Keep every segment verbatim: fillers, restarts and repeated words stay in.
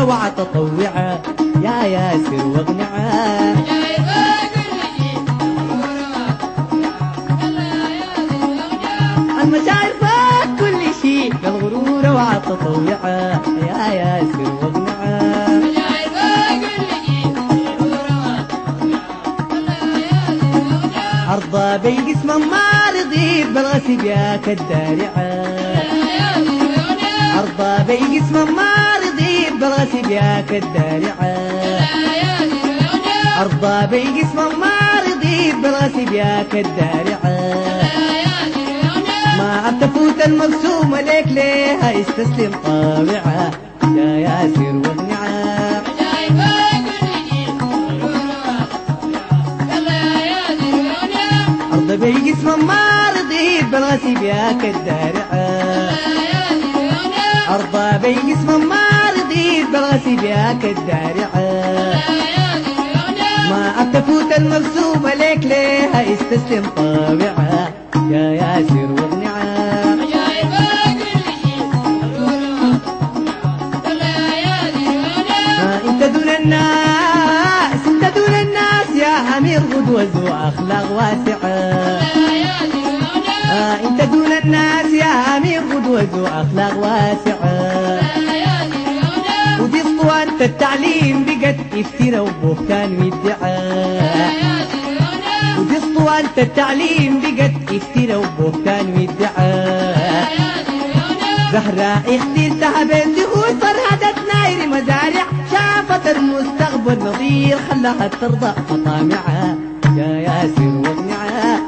روعة تطوعة يا ياسر واقنعة. المشاعر فات كل شيء كالغرور روعة تطوعة يا ياسر واقنعة. أرضى بالجسم ما رضيت بالغسب يا كالدارعة. أرضى بالجسم ما رضيت بالغسب يا كالدارعة. أرضى بالجسم ما رضيت بالغسب يا كالدارعة. ما أبتفوت المقسومة ليك ليها استسلم طابعة يا ياسر واقنعة. أرضى بالجسم ما رضيت بالغسب يا كالدارعة. أرضى بالجسم ما رضيت بالغسب يا كالدارعة. ما أبتفوت المقسومة ليك ليها استسلم طابعة يا ياسر واقنعة. انت دون الناس انت دون الناس يا امير قدوة ذو اخلاق واسعة. انت دون الناس يا امير قدوة ذو اخلاق واسعة. ودي اسطوانة التعليم بقت افتراء وبهتان وادعاء. ودي اسطوانة التعليم بقت افتراء وبهتان وادعاء. زهراء اخترتها بين زهور فرهدت ناير مزارع. شافت المستقبل نظير خلاها ترضى مطامعها يا ياسر واقنعها.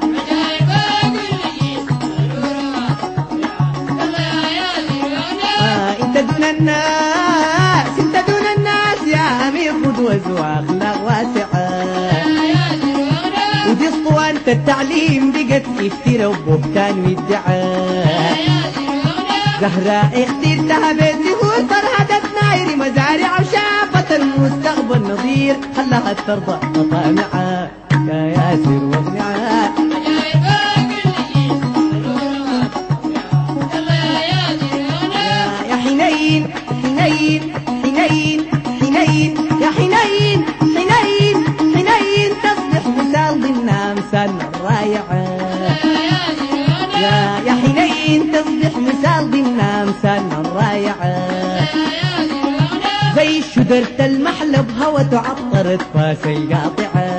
انت دون الناس انت دون الناس يا امير قدوة ذو اخلاق واسعة. ودي اسطوانة التعليم بقت افتراء وبهتان وادعاء. زهراء اخترتها بين زهور فرهدت ناير مزارع. وشافت المستقبل نظير خلاها ترضى مطامعها يا ياسر واقنعها. يا حنين حنين حنين حنين يا حنين حنين حنين تصبح مثال ضمن امثال الرائعة. يا يا حنين تصبح مثال ضمن امثالنا الرائعة. زي شجرة المحلب هوى تعطر فاس القاطعة.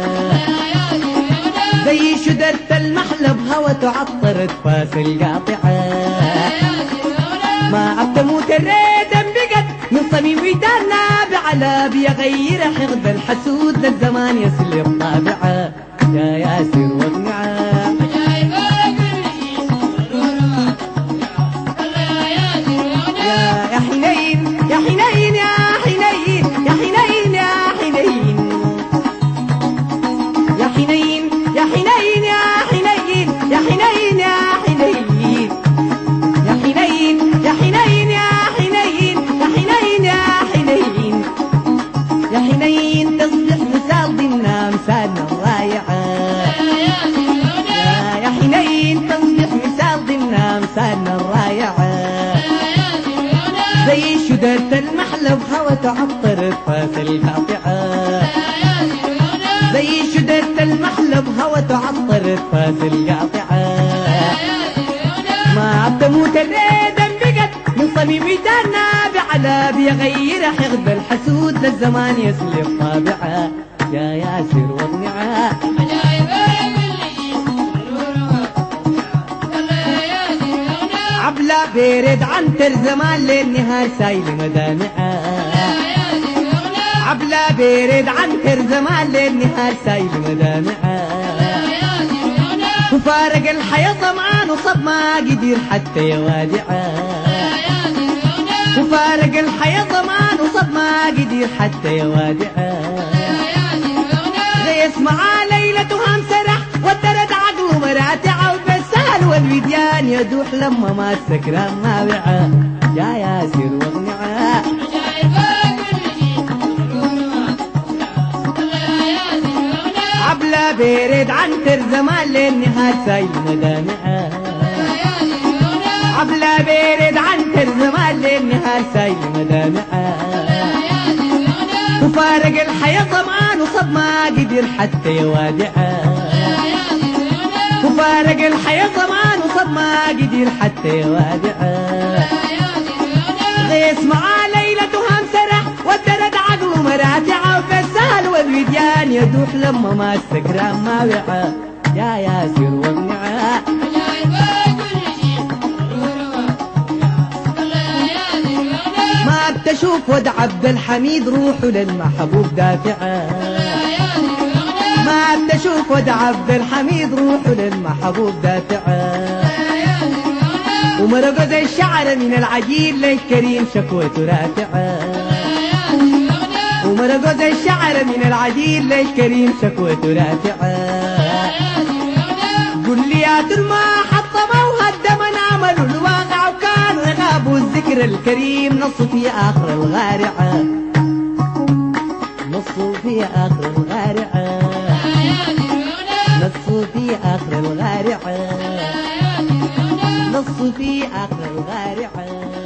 زي شجرة المحلب هوى تعطر فاس القاطعة. ما أبتموت الريدم بقت من صميم ودانا بعلا بيغير حقد الحسود للزمان يسلم طابعة يا ياسر واقنعها. يا حنين يا حنين يا حنين يا حنين يا حنين يا حنين يا حنين يا حنين يا حنين يا حنين يا حنين يا حنين يا حنين يا حنين يا حنين يا حنين تصبح مثال ضمن امثالنا الرائعة. يا حنين تصبح مثال ضمن امثالنا الرائعة. زي شجرة المحلب هوى تعطر فاس القاطعة. زي شجرة المحلب هوى تعطر فاس القاطعة. ما بتموت الريدم بقت من صميم ودانا بعلا بيغير حقد الحسود للزمان يسلب طابعة يا ياسر واقنعها. عبلة بيرد عنتر زمان للنهار سايل مدامعة. عبلة بيرد عنتر زمان للنهار سايل مدامعة. وفارق الحياة طمعان وصب ما قدر حتى يوادعه. وفارق الحياة طمعان وصب ما قدر حتى يوادعه. غيث معاه ليلتها انسرح ودرد عقله مراتعه. وبالسهل والوديان يدوح لما ما السكران ما وعى يا ياسر واقنعه. عبلة بيرد عنتر زمان للنهار سايل مدامعه. عبلة بيرد عنتر زمان للنهار سايل مدامعه. وفارق الحياة ظمآن وصب ما قدر حتى يوادعه، وفارق الحياة ظمآن وصب ما قدر حتى يوادعه. غيس معاه ليلتها مسرح والدرد عقله مراتعه، وفي السهل والوديان يدوح لما ما استكرام ما وعى يا ياسر واغنعه. ما بتشوف ود عبد الحميد روحه للمحبوب دافعه، ما بتشوف ود عبد الحميد روحه للمحبوب دافعه. ومرقه زي الشعر من العجيل للكريم شكوته رافعه، ومرقه زي الشعر من العجيل للكريم شكوته رافعه. قل لي يا ترمى حطموا وهدمن عملوا الواقع وكانوا يغابوا الذكر الكريم، نصوا في آخر الغارعة، نصوا في آخر الغارعة، نصوا في آخر الغارعة، نصوا في آخر الغارعة.